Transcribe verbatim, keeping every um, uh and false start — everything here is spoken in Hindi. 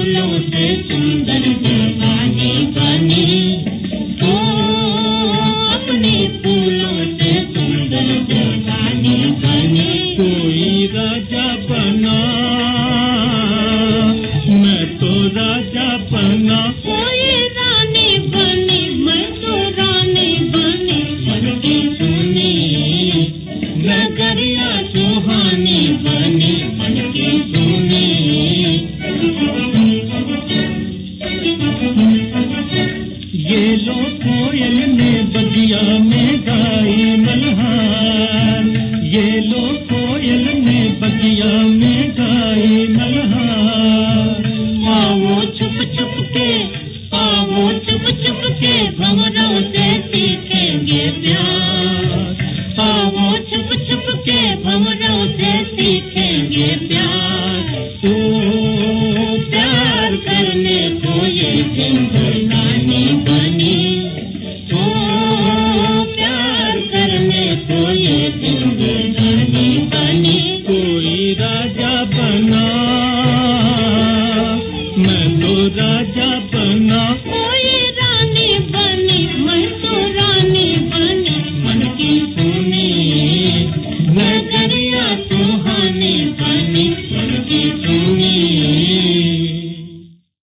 फूलों से सुंदर जवानी बनी, ओ अपने फूलों से सुंदर जवानी बनी। कोई राजा बना, मैं तो राजा बना, कोई रानी बनी, मैं तो रानी बनी। बनके सुनी नगरिया सुहानी बनी, बनके सुनी। ये लो कोयल ने बगिया में गाई मल्हार, ये लो कोयल ने बगिया में गाई मल्हार। आओ चुप चुप के, आओ चुप चुप के भंवरों से सीखेंगे प्यार, आओ चुप चुप के भंवरों से सीखेंगे प्यार। ओ प्यार करने को ये जिंदगानी बनी, ओ प्यार करने को ये जिंदगानी बनी। कोई राजा बना, मैं तो राजा